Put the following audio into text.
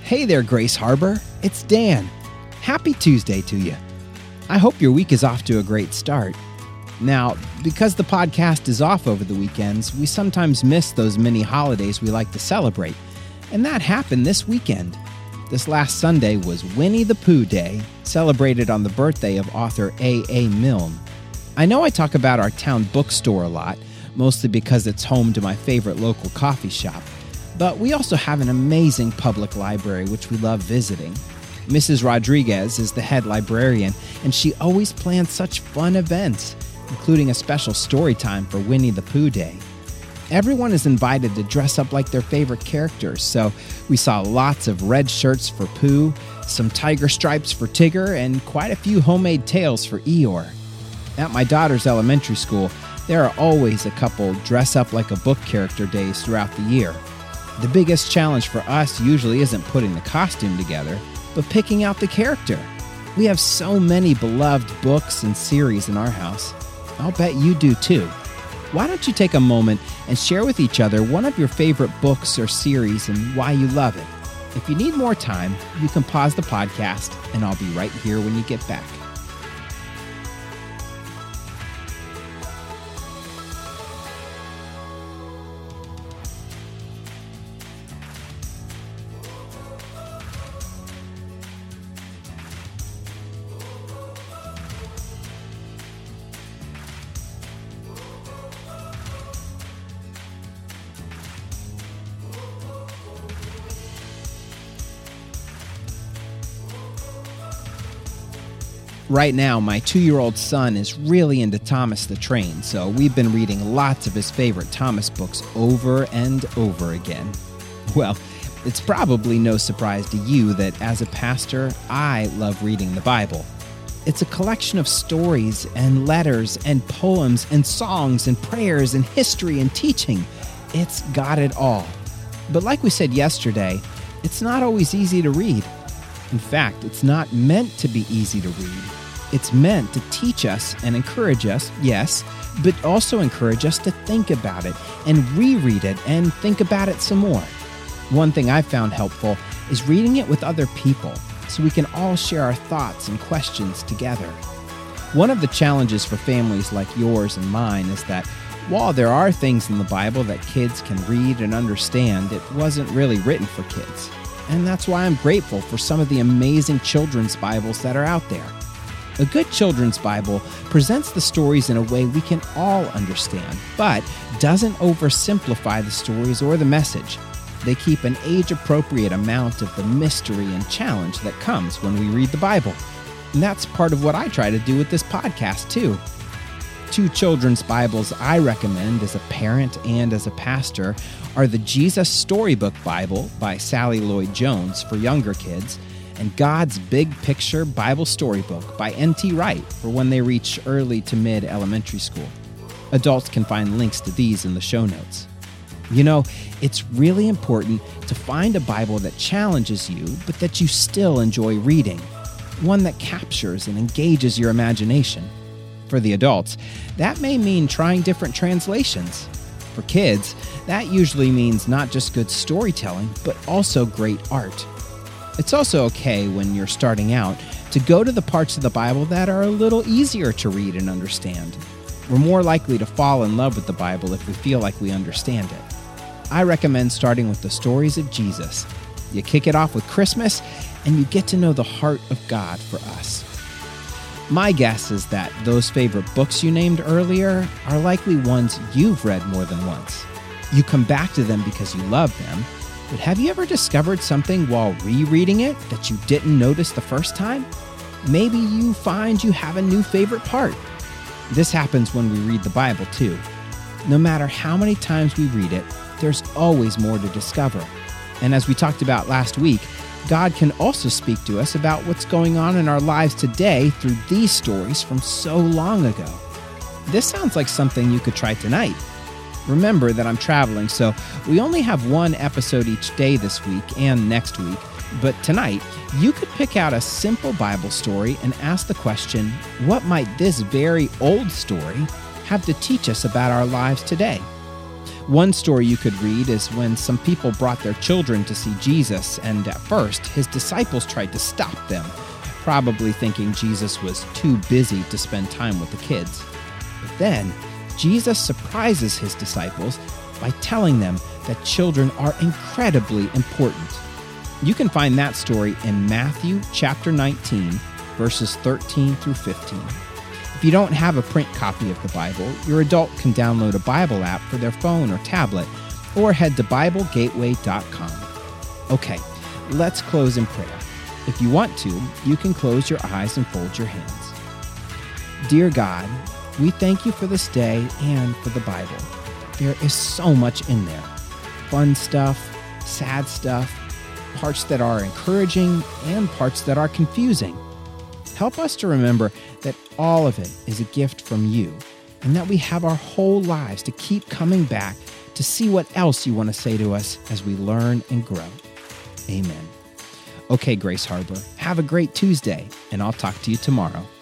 Hey there, Grace Harbor. It's Dan. Happy Tuesday to you. I hope your week is off to a great start. Now, because the podcast is off over the weekends, we sometimes miss those mini holidays we like to celebrate. And that happened this weekend. This last Sunday was Winnie the Pooh Day, celebrated on the birthday of author A.A. Milne. I know I talk about our town bookstore a lot, mostly because it's home to my favorite local coffee shop. But we also have an amazing public library which we love visiting. Mrs. Rodriguez is the head librarian, and she always plans such fun events, including a special story time for Winnie the Pooh Day. Everyone is invited to dress up like their favorite characters, so we saw lots of red shirts for Pooh, some tiger stripes for Tigger, and quite a few homemade tails for Eeyore. At my daughter's elementary school, there are always a couple dress up like a book character days throughout the year. The biggest challenge for us usually isn't putting the costume together, but picking out the character. We have so many beloved books and series in our house. I'll bet you do too. Why don't you take a moment and share with each other one of your favorite books or series and why you love it? If you need more time, you can pause the podcast and I'll be right here when you get back. Right now, my 2-year-old son is really into Thomas the Train, so we've been reading lots of his favorite Thomas books over and over again. Well, it's probably no surprise to you that as a pastor, I love reading the Bible. It's a collection of stories and letters and poems and songs and prayers and history and teaching. It's got it all. But like we said yesterday, it's not always easy to read. In fact, it's not meant to be easy to read. It's meant to teach us and encourage us, yes, but also encourage us to think about it and reread it and think about it some more. One thing I've found helpful is reading it with other people so we can all share our thoughts and questions together. One of the challenges for families like yours and mine is that while there are things in the Bible that kids can read and understand, it wasn't really written for kids. And that's why I'm grateful for some of the amazing children's Bibles that are out there. A good children's Bible presents the stories in a way we can all understand, but doesn't oversimplify the stories or the message. They keep an age-appropriate amount of the mystery and challenge that comes when we read the Bible. And that's part of what I try to do with this podcast, too. 2 children's Bibles I recommend as a parent and as a pastor are the Jesus Storybook Bible by Sally Lloyd Jones for younger kids and God's Big Picture Bible Storybook by N.T. Wright for when they reach early to mid-elementary school. Adults can find links to these in the show notes. You know, it's really important to find a Bible that challenges you, but that you still enjoy reading. One that captures and engages your imagination. For the adults, that may mean trying different translations. For kids, that usually means not just good storytelling, but also great art. It's also okay when you're starting out to go to the parts of the Bible that are a little easier to read and understand. We're more likely to fall in love with the Bible if we feel like we understand it. I recommend starting with the stories of Jesus. You kick it off with Christmas, and you get to know the heart of God for us. My guess is that those favorite books you named earlier are likely ones you've read more than once. You come back to them because you love them, but have you ever discovered something while rereading it that you didn't notice the first time? Maybe you find you have a new favorite part. This happens when we read the Bible too. No matter how many times we read it, there's always more to discover. And as we talked about last week, God can also speak to us about what's going on in our lives today through these stories from so long ago. This sounds like something you could try tonight. Remember that I'm traveling, so we only have one episode each day this week and next week. But tonight, you could pick out a simple Bible story and ask the question, what might this very old story have to teach us about our lives today? One story you could read is when some people brought their children to see Jesus, and at first, his disciples tried to stop them, probably thinking Jesus was too busy to spend time with the kids. But then, Jesus surprises his disciples by telling them that children are incredibly important. You can find that story in Matthew chapter 19, verses 13 through 15. If you don't have a print copy of the Bible, your adult can download a Bible app for their phone or tablet, or head to BibleGateway.com. Okay, let's close in prayer. If you want to, you can close your eyes and fold your hands. Dear God, we thank you for this day and for the Bible. There is so much in there. Fun stuff, sad stuff, parts that are encouraging, and parts that are confusing. Help us to remember that all of it is a gift from you, and that we have our whole lives to keep coming back to see what else you want to say to us as we learn and grow. Amen. Okay, Grace Harbor, have a great Tuesday, and I'll talk to you tomorrow.